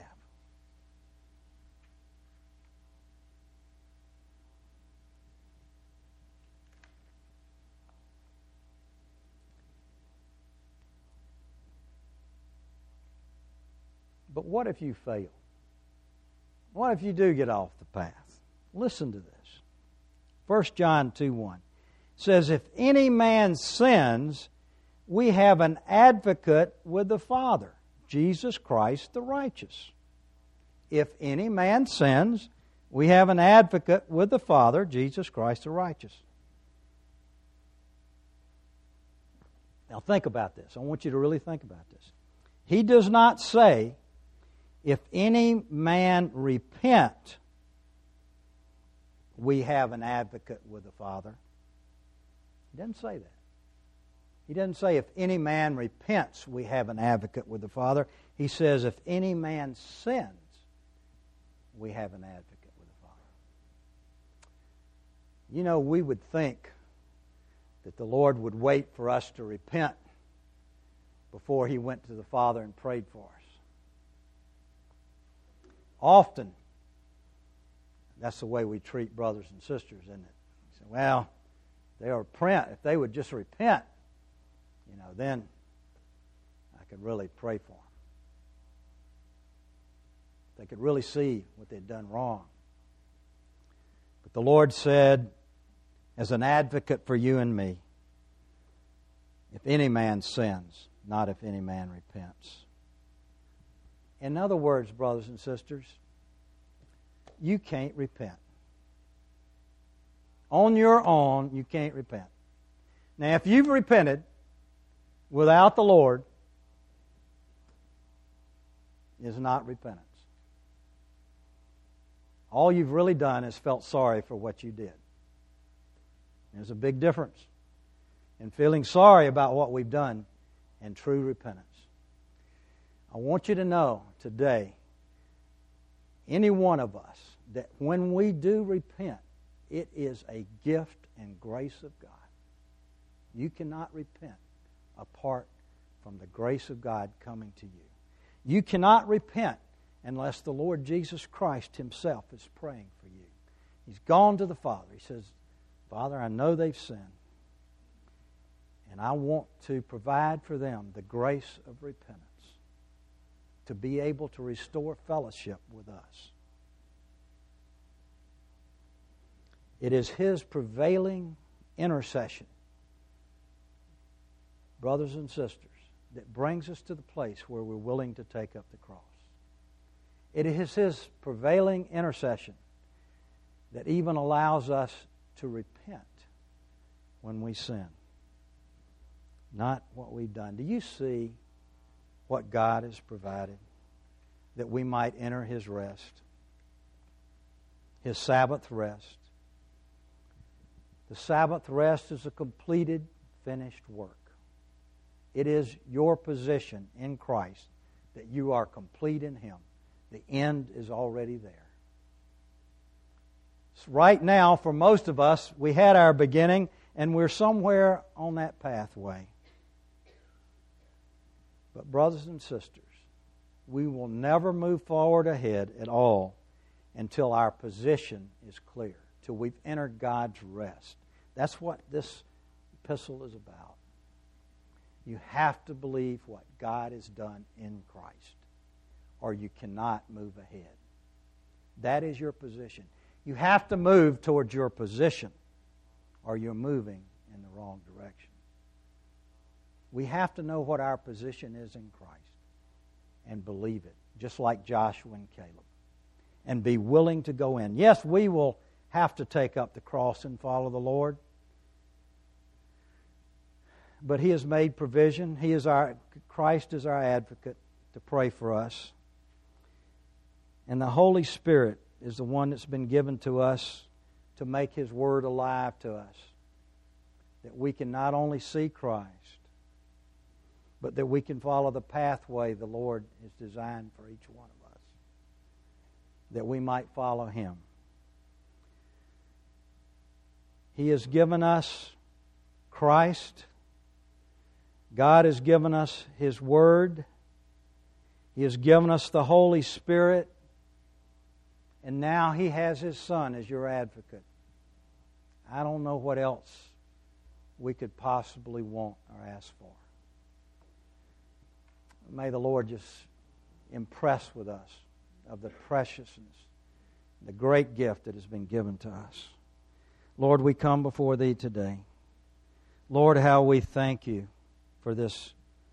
But what if you fail? What if you do get off the path? Listen to this. First John two one says, if any man sins, we have an advocate with the Father, Jesus Christ the righteous. If any man sins, we have an advocate with the Father, Jesus Christ the righteous. Now think about this. I want you to really think about this. He does not say, if any man repent, we have an advocate with the Father. He doesn't say that. He doesn't say, if any man repents, we have an advocate with the Father. He says, if any man sins, we have an advocate with the Father. You know, we would think that the Lord would wait for us to repent before He went to the Father and prayed for us. Often, that's the way we treat brothers and sisters, isn't it? We say, well, they are repent. If they would just repent, you know, then I could really pray for them. They could really see what they'd done wrong. But the Lord said, as an advocate for you and me, if any man sins, not if any man repents. In other words, brothers and sisters, you can't repent. On your own, you can't repent. Now, if you've repented without the Lord, it's not repentance. All you've really done is felt sorry for what you did. There's a big difference in feeling sorry about what we've done and true repentance. I want you to know today, any one of us, that when we do repent, it is a gift and grace of God. You cannot repent apart from the grace of God coming to you. You cannot repent unless the Lord Jesus Christ Himself is praying for you. He's gone to the Father. He says, Father, I know they've sinned, and I want to provide for them the grace of repentance to be able to restore fellowship with us. It is His prevailing intercession, brothers and sisters, that brings us to the place where we're willing to take up the cross. It is His prevailing intercession that even allows us to repent when we sin, not what we've done. Do you see what God has provided that we might enter His rest, His Sabbath rest? The Sabbath rest is a completed, finished work. It is your position in Christ that you are complete in Him. The end is already there. So right now, for most of us, we had our beginning and we're somewhere on that pathway. But brothers and sisters, we will never move forward ahead at all until our position is clear, till we've entered God's rest. That's what this epistle is about. You have to believe what God has done in Christ, or you cannot move ahead. That is your position. You have to move towards your position, or you're moving in the wrong direction. We have to know what our position is in Christ and believe it, just like Joshua and Caleb, and be willing to go in. Yes, we will have to take up the cross and follow the Lord, but He has made provision. He is our Christ is our advocate to pray for us. And the Holy Spirit is the one that's been given to us to make His Word alive to us, that we can not only see Christ, but that we can follow the pathway the Lord has designed for each one of us, that we might follow Him. He has given us Christ. God has given us His Word. He has given us the Holy Spirit. And now He has His Son as your advocate. I don't know what else we could possibly want or ask for. May the Lord just impress with us of the preciousness, the great gift that has been given to us. Lord, we come before Thee today. Lord, how we thank You for this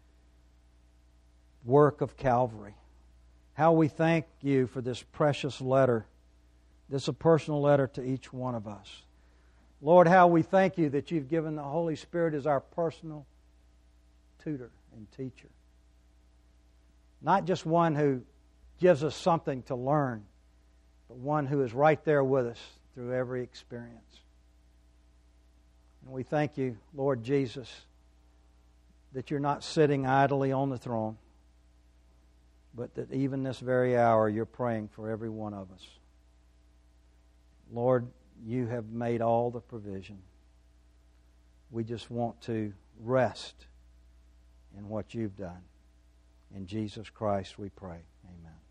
work of Calvary. How we thank You for this precious letter. This is a personal letter to each one of us. Lord, how we thank You that You've given the Holy Spirit as our personal tutor and teacher. Not just one who gives us something to learn, but one who is right there with us through every experience. And we thank You, Lord Jesus, that You're not sitting idly on the throne, but that even this very hour You're praying for every one of us. Lord, You have made all the provision. We just want to rest in what You've done. In Jesus Christ we pray. Amen.